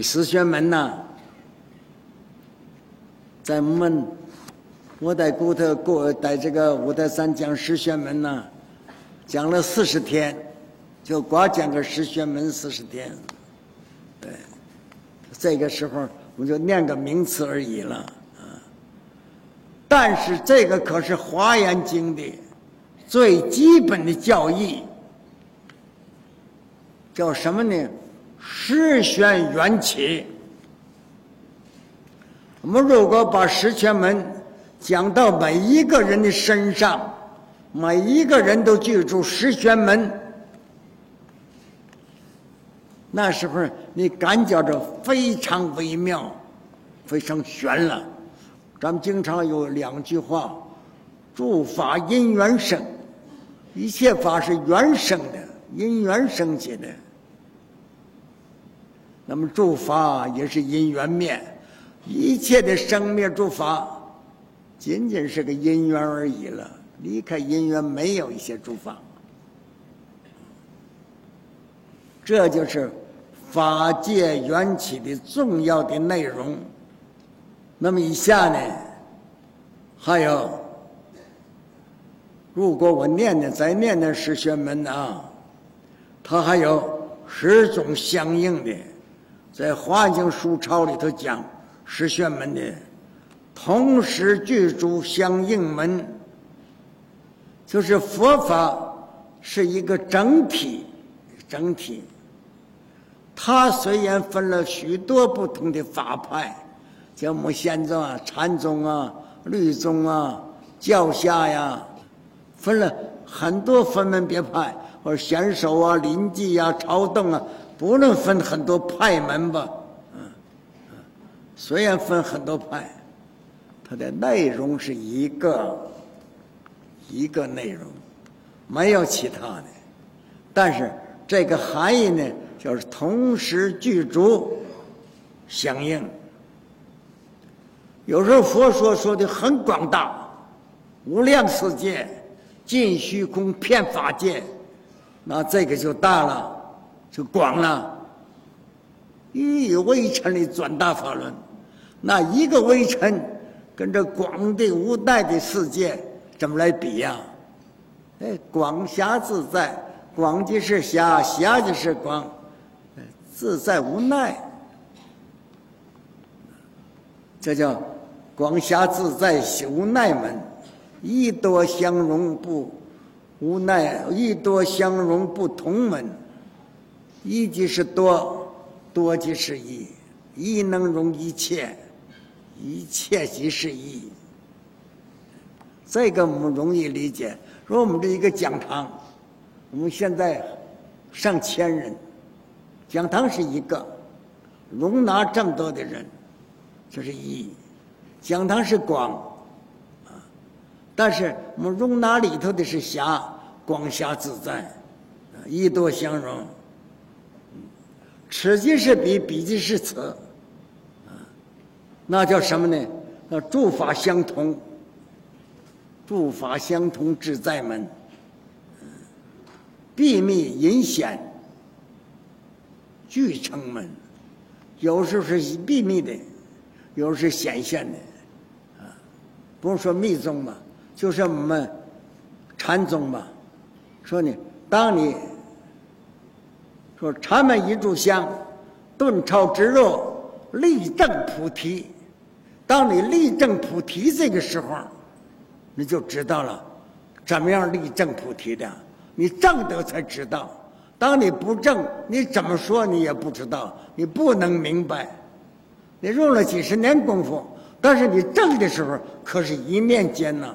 四玄门呐，在我在在这个五台山讲十玄门呐，讲了40天，就光讲个十玄门40天。对，这个时候我就念个名词而已了啊。但是这个可是华严经的最基本的教义，叫什么呢？十玄缘起。我们如果把十玄门讲到每一个人的身上，每一个人都记住十玄门，那时候你感觉着非常微妙，非常玄了。咱们经常有2句话：诸法因缘生，一切法是缘生的，因缘生起的。那么诸法也是因缘灭，一切的生灭诸法仅仅是个因缘而已了，离开因缘没有一些诸法。这就是法界缘起的重要的内容。那么以下呢，还有如果我再念的十玄门啊，它还有10种相应的，在华经书抄里头讲十玄门的同时具足相应门，就是佛法是一个整体。它虽然分了许多不同的法派，像我们宪宗啊、禅宗啊、律宗啊、教下呀，分了很多分门别派，或者显首啊、临济啊、朝洞啊，不能分很多派门吧。虽然分很多派，它的内容是一个内容，没有其他的。但是这个含义呢，就是同时具足相应。有时候佛说的很广大，无量世界，尽虚空，遍法界，那这个就大了，就广了。以微尘的转大法轮，那一个微尘跟这广的无代的世界怎么来比呀？广狭自在，广即是狭，狭即是广，自在无奈，这叫广狭自在无奈门。一多相容不无奈，一多相容不同门。一即是多，多即是一，一能容一切，一切即是一。这个我们容易理解。说我们这一个讲堂，我们现在上千人，讲堂是一个，容纳这么多的人，这是一。讲堂是广，但是我们容纳里头的是狭，广狭自在，一多相容。此即是彼，彼即是此，那叫什么呢？那诸法相同，诸法相同自在门，秘密隐显俱成门。有时候是秘密的，有时候是显现的，不用说密宗吧，就是我们禅宗吧。说呢，当你说禅门一炷香，顿超直入，立正菩提。当你立正菩提这个时候，你就知道了怎么样立正菩提的。你正得才知道，当你不正，你怎么说你也不知道，你不能明白。你用了几十年功夫，但是你正的时候可是一念间呢。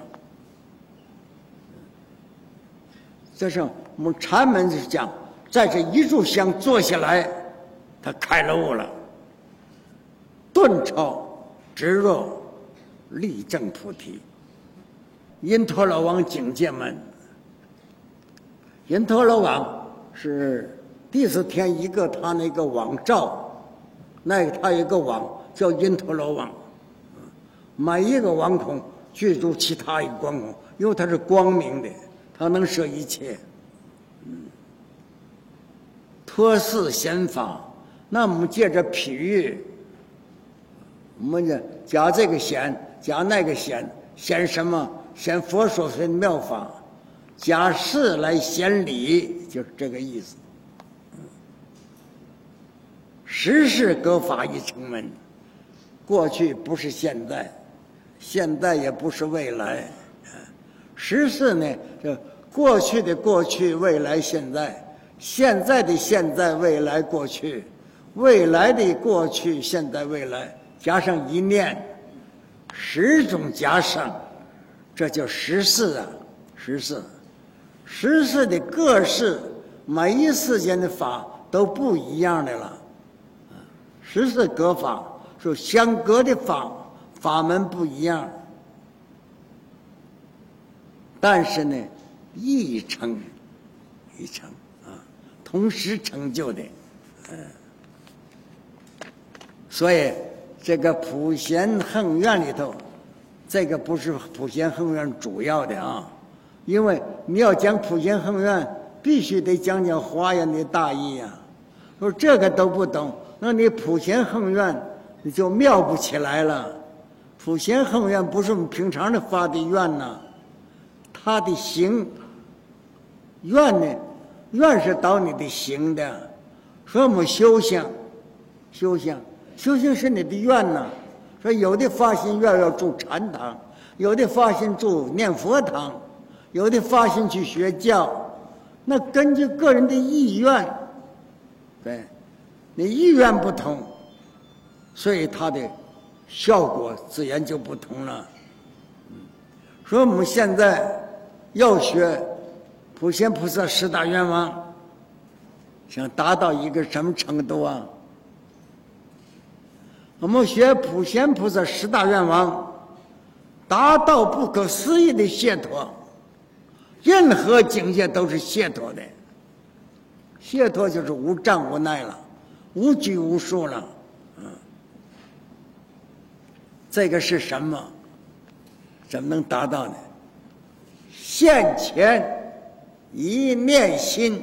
这是我们禅门是讲，在这一炷香坐下来，他开了悟了，顿超直入，立正菩提。因陀罗网警戒门，因陀罗网是第4天一个，他那个网罩，那个他有一个网叫因陀罗网，每一个网孔具足其他一个光孔，因为它是光明的，它能摄一切。托四显法， 那我们借着譬喻，我们就加这个显，加那个显，显什么？显佛所说的妙法，加事来显理，就是这个意思。时事各法一成门，过去不是现在，现在也不是未来。时事呢，就过去的过去，未来现在，现在的现在，未来过去，未来的过去，现在未来，加上一念，10种加上，这叫时事啊，时事。时事的各事，每一世间的法都不一样的了。时事各法，说相隔的法门不一样，但是呢，一成啊，同时成就的，所以这个普贤恒愿里头，这个不是普贤恒愿主要的啊，因为你要讲普贤恒愿，必须得讲讲华严的大义呀。说这个都不懂，那你普贤恒愿你就妙不起来了。普贤恒愿不是我们平常的发的愿呐，他的行愿呢，愿是导你的行的。说我们修行是你的愿呐。说有的发心愿要住禅堂，有的发心住念佛堂，有的发心去学教，那根据个人的意愿，对，你意愿不同，所以它的效果自然就不同了。说我们现在要学普贤菩萨10大愿望，想达到一个什么程度啊？我们学普贤菩萨10大愿望，达到不可思议的解脱，任何境界都是解脱的。解脱就是无障无碍了，无拘无束了。这个是什么？怎么能达到呢？现前一念心。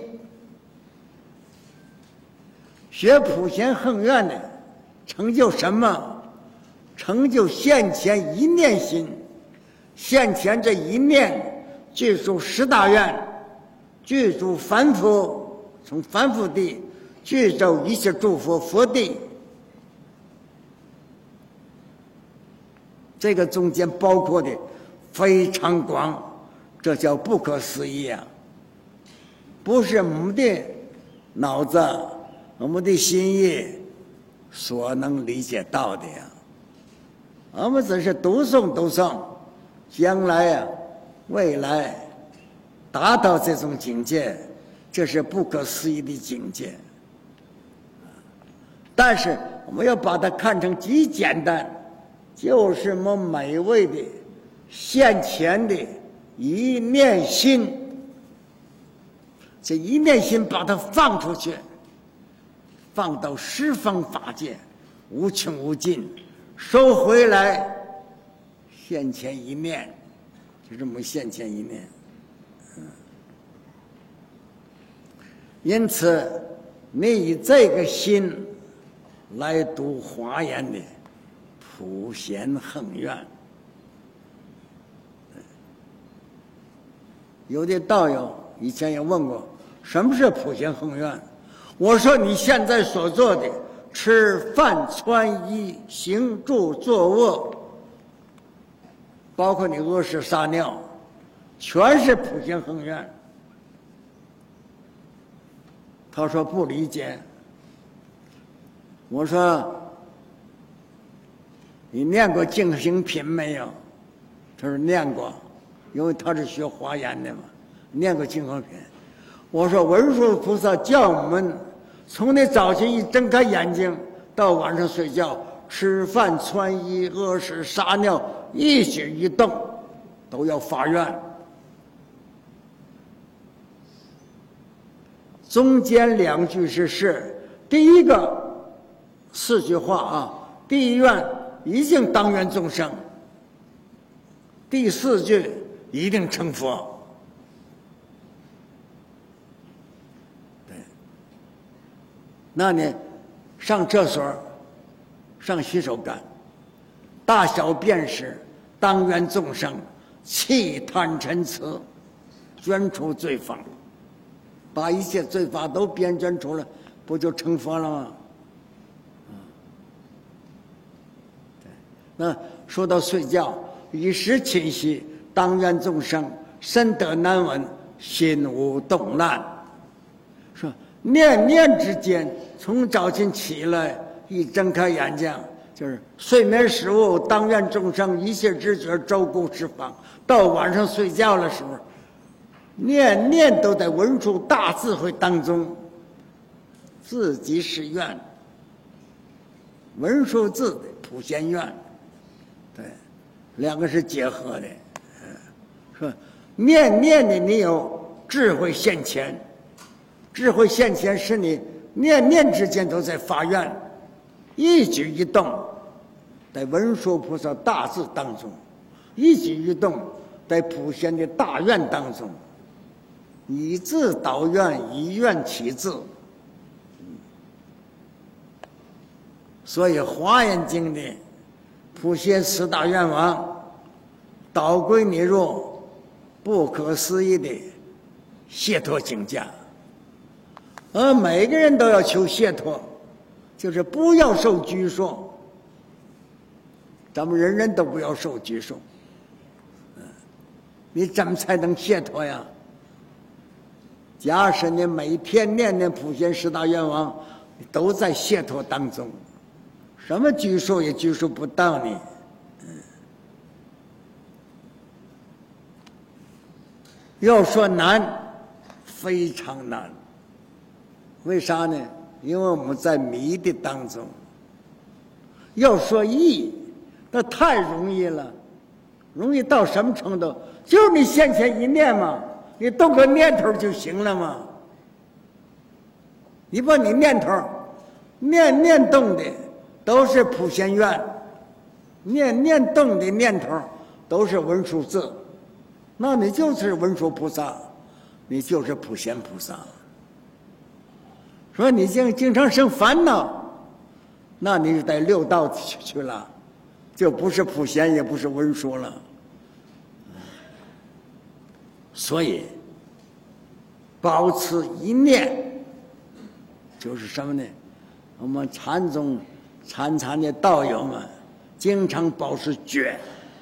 学普贤恒愿的成就什么？成就现前一念心。现前这一念具足10大愿，具足凡夫，从凡夫地具足一切诸佛佛地。这个中间包括的非常广，这叫不可思议啊！不是我们的脑子、我们的心意所能理解到的呀。我们只是读诵，将来呀、未来达到这种境界，这是不可思议的境界。但是我们要把它看成极简单，就是我们每位的现前的一念心，这一念心把它放出去，放到十方法界，无穷无尽，收回来，现前一念，就这么现前一念。因此，你以这个心来读华严的普贤恒愿。有的道友以前也问过，什么是普贤恒愿？我说你现在所做的吃饭穿衣行住坐卧，包括你屙屎撒尿，全是普贤恒愿。他说不理解。我说你念过净行品没有？他说念过，因为他是学华严的嘛，念过净行品。我说文殊菩萨叫我们从你早晨一睁开眼睛到晚上睡觉，吃饭穿衣屙屎撒尿，一举一动都要发愿。中间2句是第一个4句话啊，第一愿一定当愿众生，第4句一定成佛。对，那呢， 上厕所、上洗手间，大小便时，当愿众生弃贪嗔痴，捐除罪坊，把一切罪法都编捐除了，不就成佛了吗？那说到睡觉，一时寝息，当愿众生身得难闻，心无动乱。说念念之间，从早晨起来一睁开眼睛，就是睡眠时物，当愿众生一切知觉周顾十方。到晚上睡觉的时候，念念都在文殊大智慧当中，自己是愿，文殊智的普贤愿，对，两个是结合的。说念念的你有智慧现前，智慧现前是你念念之间都在发愿，一举一动在文殊菩萨大智当中，一举一动在普贤的大愿当中，以智导愿，以愿起智。所以《华严经》的普贤十大愿望，导归你入不可思议的解脱境界。而每个人都要求解脱，就是不要受拘束。咱们人人都不要受拘束。你怎么才能解脱呀？假使你每天念念普贤十大愿望，你都在解脱当中，什么拘束也拘束不到你。要说难，非常难。为啥呢？因为我们在迷的当中。要说易，那太容易了，容易到什么程度？就是你现前一念嘛，你动个念头就行了嘛。你把你念头念念动的都是普贤愿，念念动的念头都是文殊智，那你就是文殊菩萨，你就是普贤菩萨。说你经常生烦恼，那你就在六道去了，就不是普贤，也不是文殊了。所以保持一念就是什么呢？我们禅宗参的道友们经常保持觉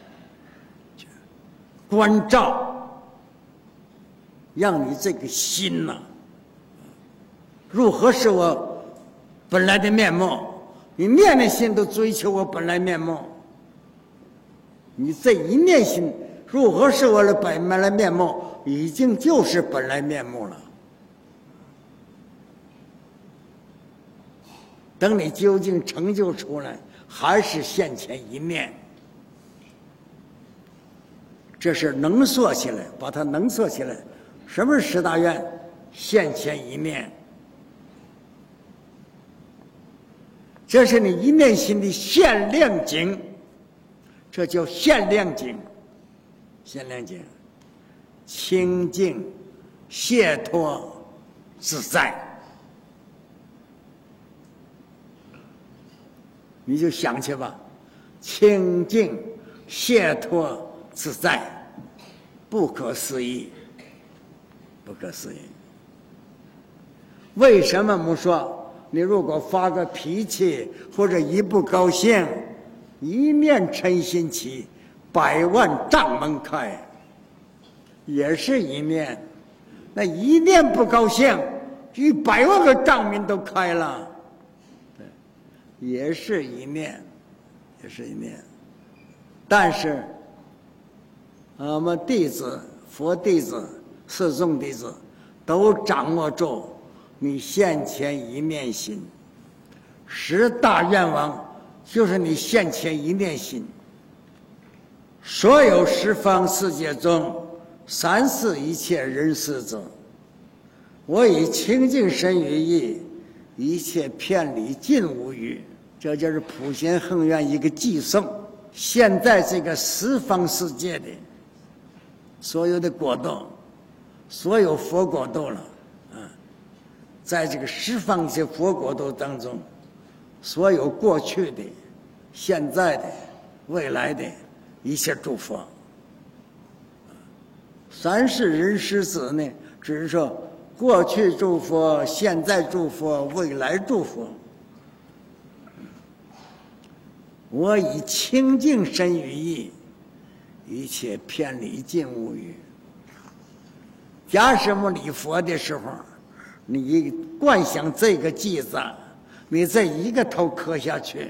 关照，让你这个心呐，如何是我本来的面目？你念念心都追求我本来面目，你这一念心如何是我的本来面目？已经就是本来面目了。等你究竟成就出来，还是现前一念。这是浓缩起来，把它浓缩起来。什么是十大愿？现前一念。这是你一念心的限量境，这叫限量境。限量境，清净、解脱、自在。你就想去吧，清净、解脱、自在，不可思议，不可思议。为什么我们说，你如果发个脾气或者一不高兴，一念嗔心起，百万障门开，也是一念。那一念不高兴，100万个障门都开了。也是一念，也是一念。但是我们弟子、佛弟子、四众弟子都掌握住你现前一念心。十大愿望就是你现前一念心。所有十方世界中，三世一切人世者，我以清净身语意，一切遍礼尽无余。这就是普贤恒愿一个寄送。现在这个十方世界的所有的国度，所有佛国度了，在这个十方这佛国度当中， 所有过去的、现在的、未来的一切诸佛。三世人师子呢，只是说过去诸佛、现在诸佛、未来诸佛。我以清净身语意，一切偏离尽无余。假使我们礼佛的时候，你观想这个偈子，你这一个头磕下去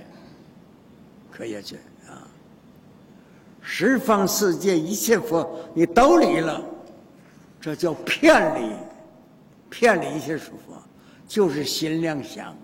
啊！十方世界一切佛，你都离了，这叫偏离一切诸佛，就是心量想。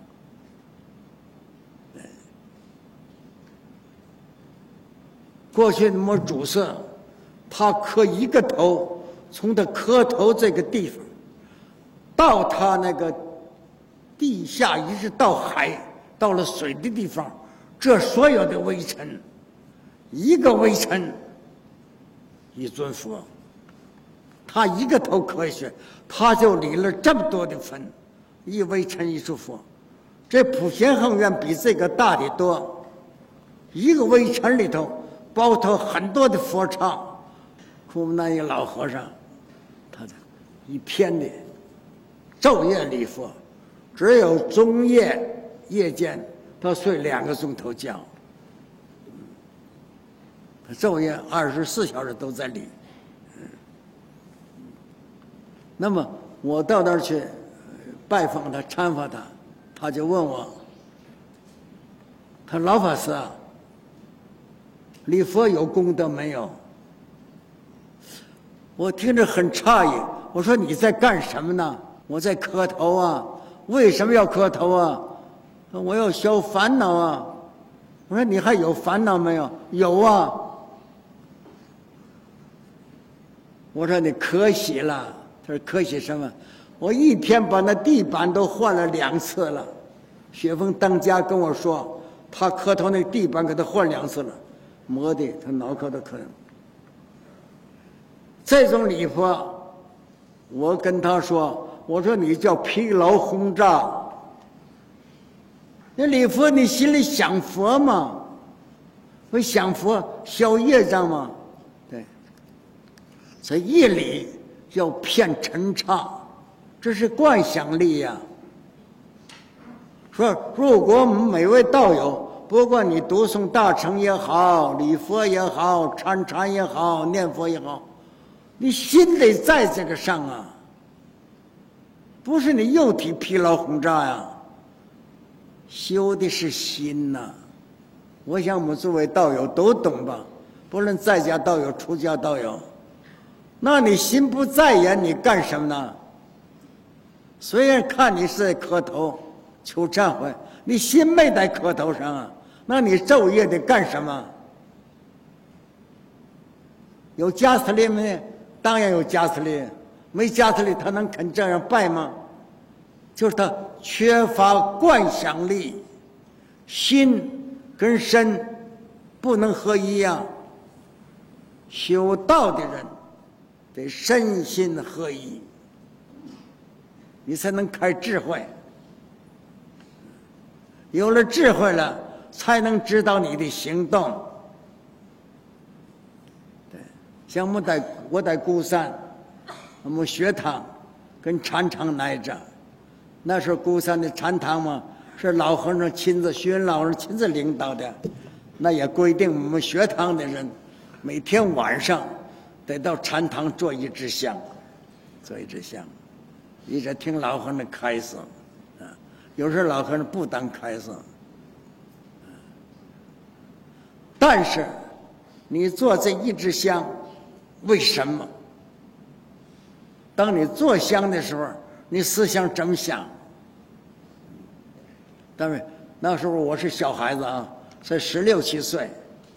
过去那么主色，他磕一个头，从他磕头这个地方，到他那个地下，一直到海，到了水的地方，这所有的微尘，一个微尘，一尊佛，他一个头磕下去，他就离了这么多的分，一微尘一尊佛。这普贤恒愿比这个大的多，一个微尘里头包括很多的佛刹。我们那一个老和尚，他的一天的昼夜礼佛，只有中夜夜间他睡2个钟头觉，他昼夜24小时都在礼。那么我到那儿去拜访他、参访他，他就问我，他说老法师啊，礼佛有功德没有？我听着很诧异，我说你在干什么呢？我在磕头啊。为什么要磕头啊？我要消烦恼啊。我说你还有烦恼没有？有啊。我说你可喜了。他说可喜什么？我一天把那地板都换了2次了。雪峰当家跟我说，他磕头那地板给他换2次了，磨的他脑壳都磕了。这种礼佛，我跟他说，我说你叫疲劳轰炸。那礼佛你心里想佛吗？不想佛消业障吗？对，这一礼要骗陈刹，这是观想力呀。说如果我们每位道友，不管你读诵大乘也好，礼佛也好，禅也好，念佛也好，你心得在这个上啊，不是你肉体疲劳轰炸呀，修的是心呐。我想我们诸位道友都懂吧，不论在家道友、出家道友，那你心不在焉，你干什么呢？虽然看你是在磕头求忏悔，你心没在磕头上啊，那你昼夜得干什么？有加斯利没？当然有加斯利，没加斯利他能肯这样拜吗？就是他缺乏观想力，心跟身不能合一呀。修道的人得身心合一，你才能开智慧。有了智慧了，才能知道你的行动。对，像我在孤山，我们学堂跟禅堂挨着，那时候孤山的禅堂嘛，是老和尚亲自，学员老和尚亲自领导的。那也规定我们学堂的人每天晚上得到禅堂做一支香，一直听老和尚的开示。有时候老和尚不当开示，但是你做这一支香，为什么？当你做香的时候，你思想怎么想？当然那时候我是小孩子啊，才16、17岁，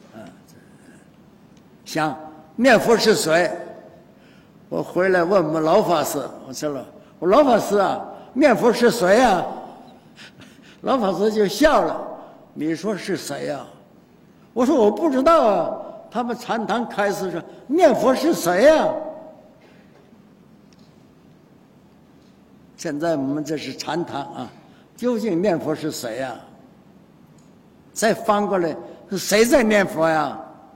想念佛是谁？我回来问我们老法师，我老法师啊，念佛是谁啊？老法师就笑了，你说是谁呀？我说我不知道啊。他们禅堂开示说念佛是谁呀？现在我们这是禅堂啊，究竟念佛是谁呀？ 再翻过来，谁在念佛呀？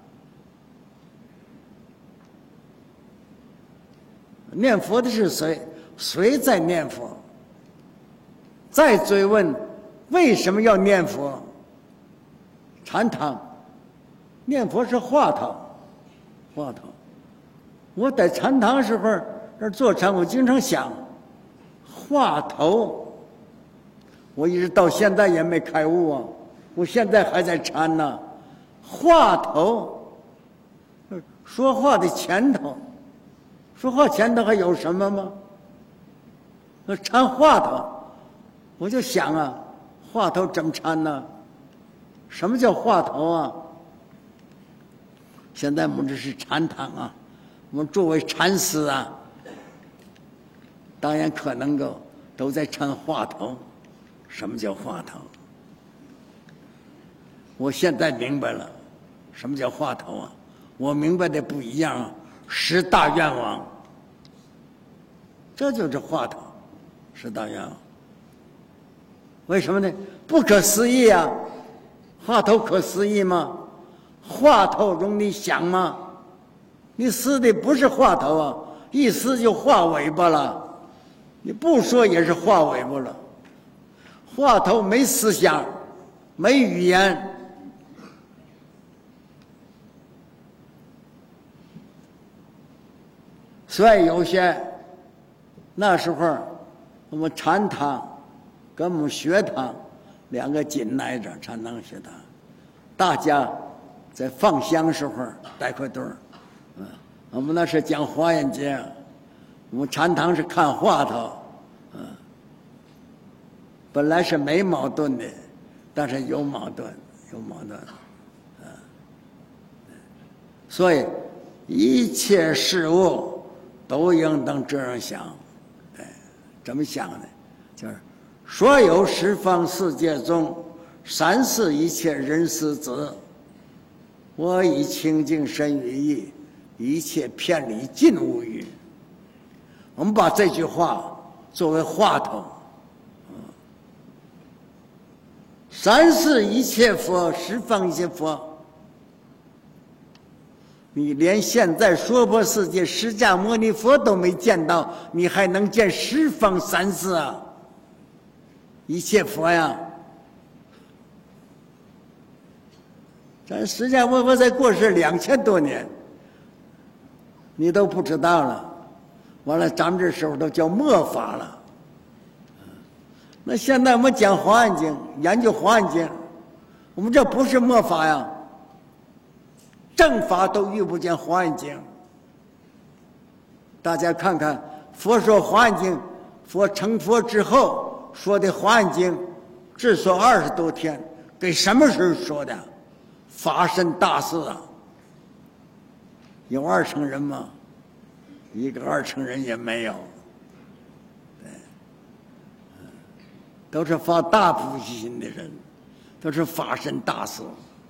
念佛的是谁？谁在念佛？再追问，为什么要念佛？禅堂念佛是话头，话头。我在禅堂时候那坐禅，我经常想，话头。我一直到现在也没开悟啊，我现在还在禅呢。话头，说话的前头，说话前头还有什么吗？禅话头，我就想啊，话头怎么禅呢？什么叫话头啊？现在我们这是禅堂啊，我们作为禅师啊，当然可能都在禅话头。什么叫话头？我现在明白了，什么叫话头啊？我明白的不一样啊，10大愿望，这就是话头，10大愿望。为什么呢？不可思议啊！话头可思议吗？话头容易想吗？你撕的不是话头啊，一撕就画尾巴了，你不说也是画尾巴了。话头没思想，没语言，所以有些那时候我们禅堂跟我们学堂2个紧挨着，禅堂学堂，大家在放香时候带块堆儿，我们那是讲华严经，我们禅堂是看话头，本来是没矛盾的，但是有矛盾，有矛盾，所以一切事物都应当这样想，怎么想呢？就是所有十方世界中，三世一切人师子，我以清净身语意，一切偏离尽无余。我们把这句话作为话头。三世一切佛，十方一切佛，你连现在娑婆世界释迦牟尼佛都没见到，你还能见十方三世啊？一切佛呀！咱释迦牟尼佛才过世2000多年，你都不知道了。完了，咱们这时候都叫末法了。那现在我们讲华严经，研究华严经，我们这不是末法呀，正法都遇不见华严经。大家看看，佛说华严经，佛成佛之后说的华严经，只说20多天，给什么时候说的？法身大事啊！有2成人吗？一个2成人也没有。都是发大菩提心的人，都是法身大事。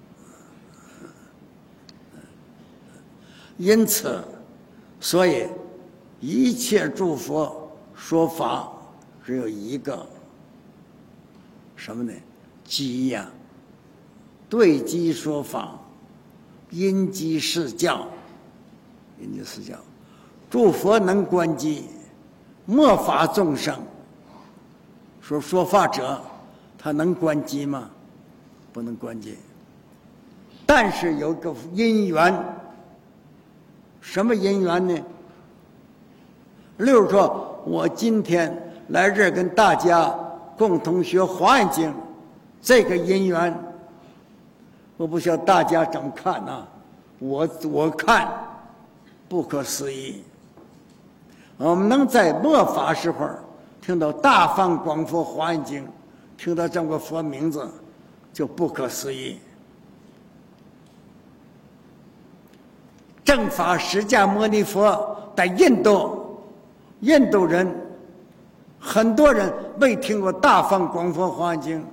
因此，所以一切诸佛说法只有一个，什么呢？机呀，对机说法，因机释教，因机释教。诸佛能观机，末法众生。说法者，他能观机吗？不能观机。但是有个因缘，什么因缘呢？例如说，我今天来这儿跟大家共同学华严经，这个因缘，我不晓得大家怎么看啊？我看不可思议。我们能在末法时候听到大放广佛华严经，听到这么个佛名字，就不可思议。正法释迦牟尼佛在印度，印度人很多人没听过大放广佛华严经，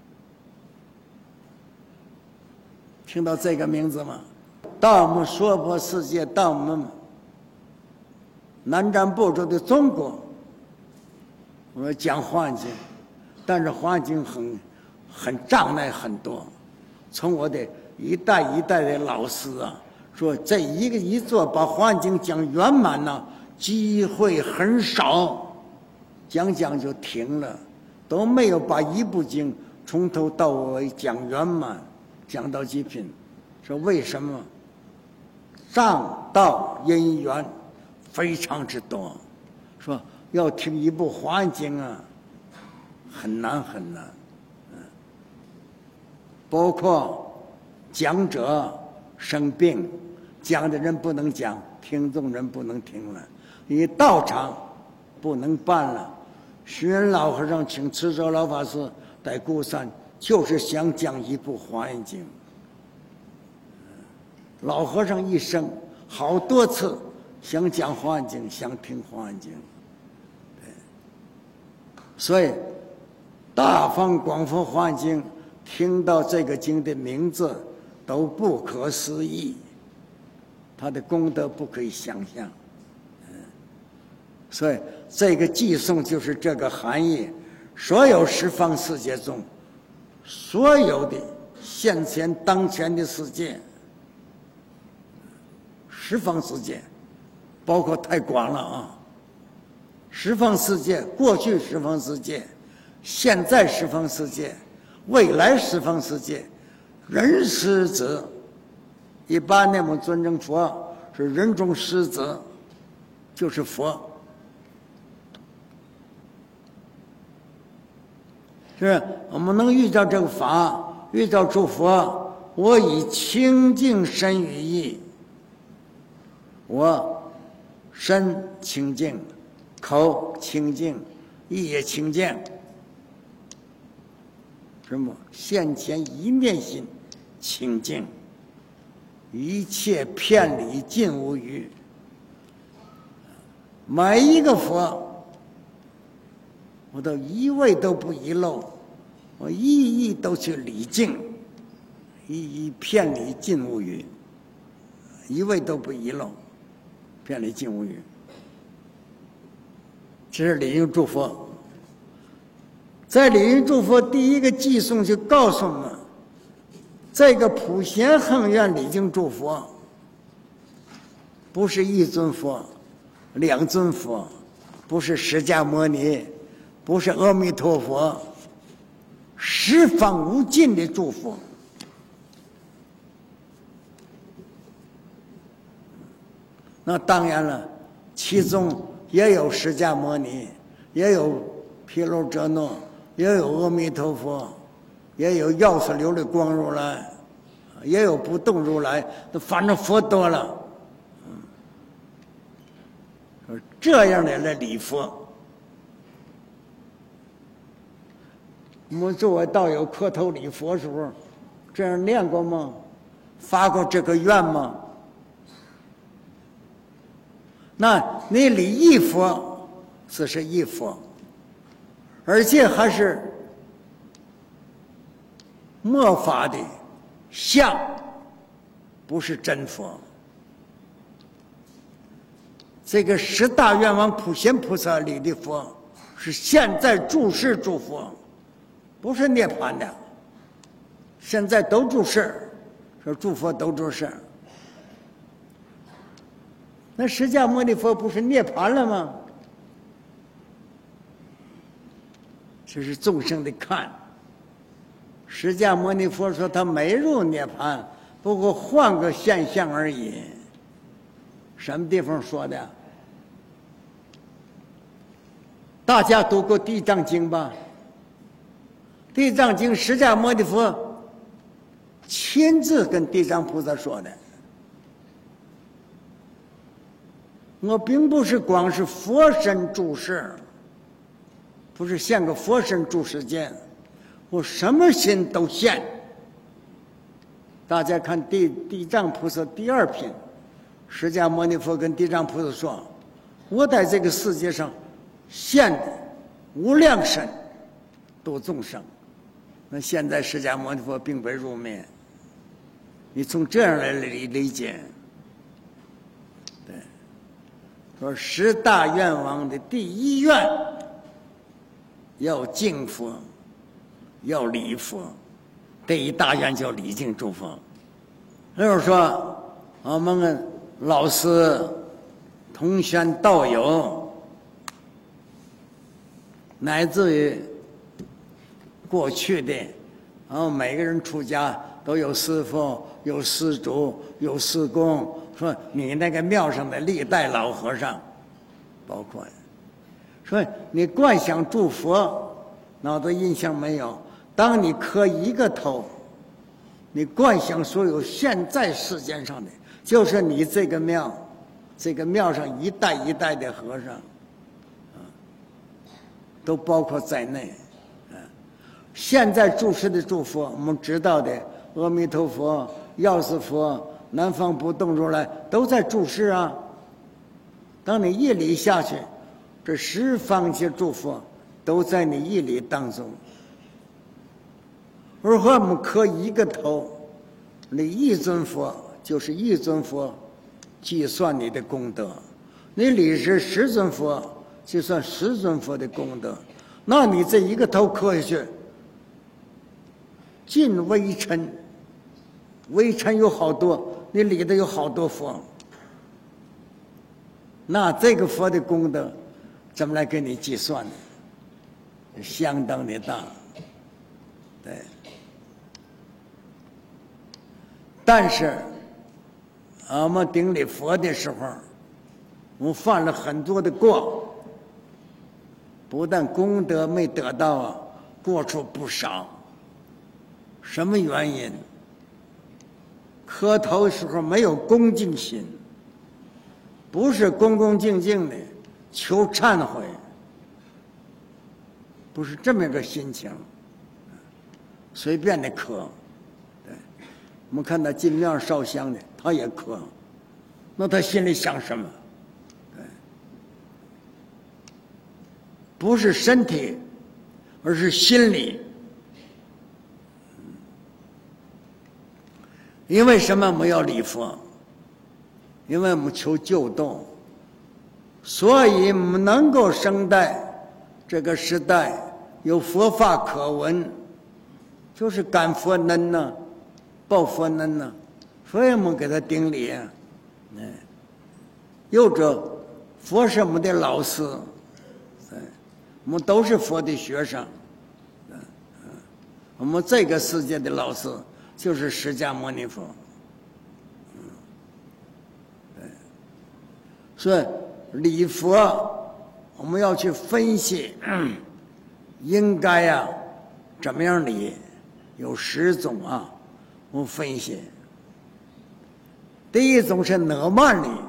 听到这个名字吗？到我们娑婆世界，到我们南瞻部洲的中国，我说讲华严经，但是华严经很障碍很多， 从我的一代一代的老师啊，说这一座把《华经》讲圆满呢，机会很少，讲就停了，都没有把一部经从头到尾讲圆满，讲到极品。说为什么？上道因缘非常之多，说要听一部《华经》啊，很难很难。包括讲者生病，讲的人不能讲，听众人不能听了，你道场不能办了。虚云老和尚请慈州老法师在孤山，就是想讲一部《华严经》。老和尚一生好多次想讲《华严经》，想听《华严经》，所以大方广佛华严经听到这个经的名字都不可思议，他的功德不可以想象。所以这个寄送就是这个含义。所有十方世界中，所有的现前当前的世界，十方世界包括太广了啊！十方世界，过去十方世界，现在十方世界，未来十方世界，人师子，一般我们尊称佛是人中师子，就是佛。是我们能遇到这个法，遇到诸佛，我以清净身语意，我身清净，口清净，意也清净。什么？现前一念心清净，一切遍理尽无余。每一个佛，我都一位都不遗漏，我一一都去理尽，一遍理尽无余，一位都不遗漏，遍理尽无余。这是礼应诸佛。在礼应诸佛第一个寄送就告诉我们，这个普贤恒愿礼敬诸佛，不是一尊佛，两尊佛，不是释迦牟尼，不是阿弥陀佛，十方无尽的诸佛。那当然了，其中也有释迦牟尼，也有毗卢遮那，也有阿弥陀佛，也有药师琉璃光如来，也有不动如来，反正佛多了。这样的来礼佛，我们作为道友磕头礼佛时候，这样念过吗？发过这个愿吗？那你礼一佛，只是一佛，而且还是末法的相，不是真佛。这个十大愿王普贤菩萨礼的佛，是现在住世诸佛，不是涅槃的。现在都住世，说诸佛都住世。那释迦牟尼佛不是涅槃了吗？这是众生的看。释迦牟尼佛说他没入涅槃，不过换个现象而已。什么地方说的？大家读过《地藏经》吧？《地藏经》释迦牟尼佛亲自跟地藏菩萨说的。我并不是光是佛身住世，不是现个佛身住世间，我什么心都现。大家看地藏菩萨第二品，释迦牟尼佛跟地藏菩萨说：“我在这个世界上现的无量身度众生。”那现在释迦牟尼佛并未入灭，你从这样来理解。对，说十大愿望的第一愿要敬佛，要礼佛， 第一大愿叫礼敬诸佛。就是说，我们老师、同学、道友，乃至于过去的，每个人出家都有师父、有施主、有师公。说你那个庙上的历代老和尚，包括说你观想诸佛，脑子印象没有？当你磕一个头，你观想所有现在世间上的，就是你这个庙，这个庙上一代一代的和尚，都包括在内。现在住世的诸佛，我们知道的阿弥陀佛、药师佛、南方不动如来都在住世啊。当你一礼下去，这十方界诸佛都在你一礼当中。而我们磕一个头，你一尊佛就是一尊佛，计算你的功德；你礼是10尊佛，计算10尊佛的功德。那你这一个头磕下去，尽微尘，微尘有好多，你里头有好多佛，那这个佛的功德怎么来给你计算呢？相当的大。对。但是我们顶礼佛的时候，我们犯了很多的过，不但功德没得到，过处不少。什么原因？磕头时候没有恭敬心，不是恭恭敬敬的求忏悔，不是这么一个心情，随便的磕。对，我们看到进庙烧香的，他也磕，那他心里想什么？对，不是身体，而是心理。因为什么我们要礼佛？因为我们求救度，所以我们能够生在这个时代有佛法可闻，就是感佛恩呐，报佛恩呐，所以我们给他顶礼啊。又者佛是我们的老师，我们都是佛的学生，我们这个世界的老师就是释迦牟尼佛。所以礼佛我们要去分析，应该怎么样礼？有10种啊，我们分析。第一种是哪慢礼，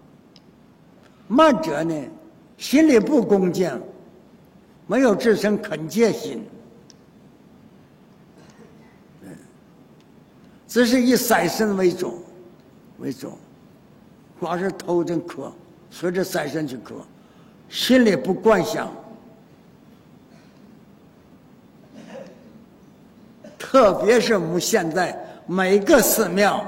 慢者呢，心里不恭敬，没有自身恳切心，只是以色身为主，光是头顶磕，随着色身去磕，心里不观想。特别是我们现在每个寺庙，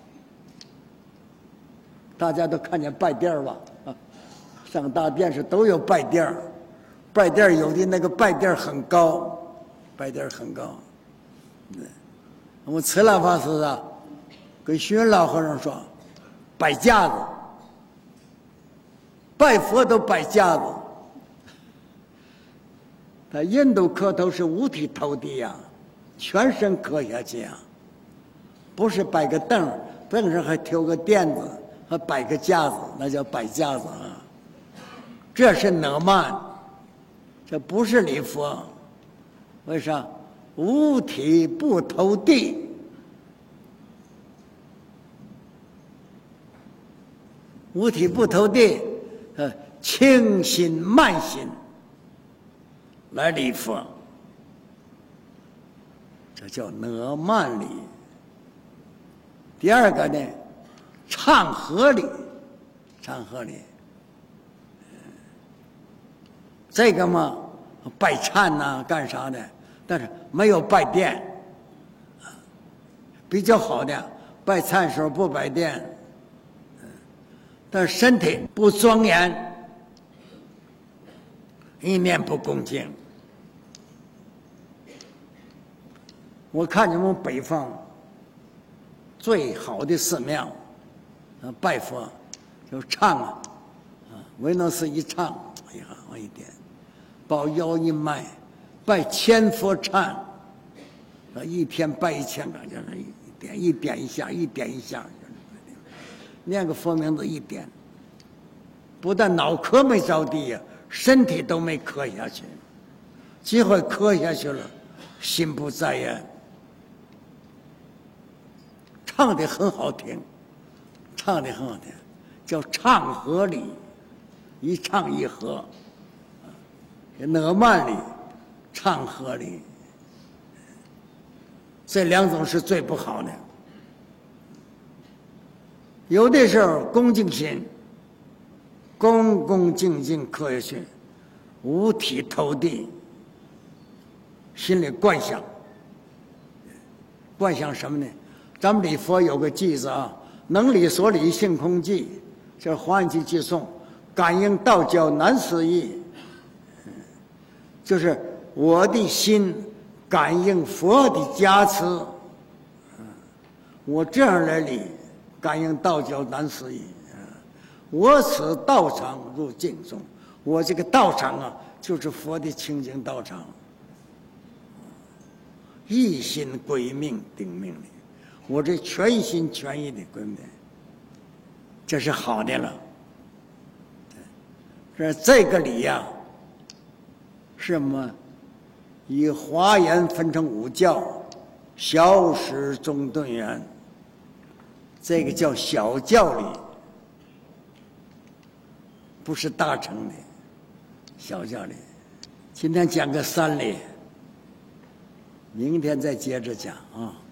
大家都看见拜垫吧？上大殿时都有拜垫，拜垫有的那个拜垫很高，我们慈兰法师跟虚云老和尚说，摆架子，拜佛都摆架子。在印度磕头是五体投地呀，全身磕下去呀，不是摆个凳，凳上还挑个垫子，还摆个架子，那叫摆架子啊。这是哪慢，这不是礼佛。为啥？五体不投地。五体不投地，轻心慢心来礼佛，这叫哪慢礼。第二个呢，唱和礼，这个嘛，拜忏呐，干啥的？但是没有拜垫，比较好的拜忏时候不摆垫，但是身体不庄严，一面不恭敬。 我看见我们北方最好的寺庙，拜佛就唱啊，维纳斯一唱，哎呀，我一点，把腰一迈，拜千佛忏，一天拜1000个，就是一点一下，一点一下，念个佛名字一点，不但脑壳没着地呀，身体都没磕下去，机会磕下去了，心不在焉。唱的很好听，唱的很好听，叫唱和里，一唱一和。哪曼里，唱和里，这2种是最不好的。有的时候恭敬心，恭恭敬敬磕下去，五体投地，心里观想，观想什么呢？咱们礼佛有个偈子啊，能理所理性空寂，这是华严经偈颂，感应道教难思议，就是我的心感应佛的加持，我这样来理，感应道教难思议。我此道场入境中，我这个道场啊，就是佛的清净道场，一心归命定命里。我这全心全意的归命，这是好的了。这个理呀，是什么？以华严分成5教，小始中顿圆，这个叫小教理，不是大乘的小教理。今天讲个3理，明天再接着讲啊。